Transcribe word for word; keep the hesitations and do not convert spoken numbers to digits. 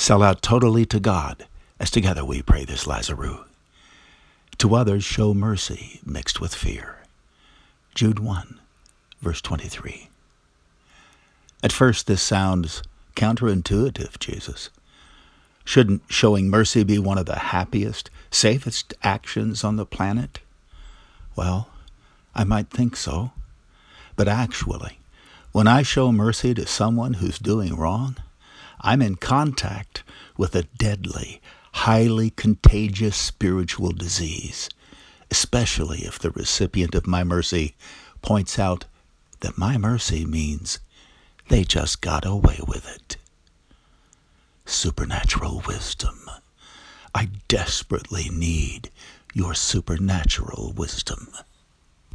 Sell out totally to God, as together we pray this Lazarus. To others show mercy mixed with fear. Jude one, verse twenty-three. At first this sounds counterintuitive, Jesus. Shouldn't showing mercy be one of the happiest, safest actions on the planet? Well, I might think so. But actually, when I show mercy to someone who's doing wrong, I'm in contact with a deadly, highly contagious spiritual disease, especially if the recipient of my mercy points out that my mercy means they just got away with it. Supernatural wisdom. I desperately need your supernatural wisdom.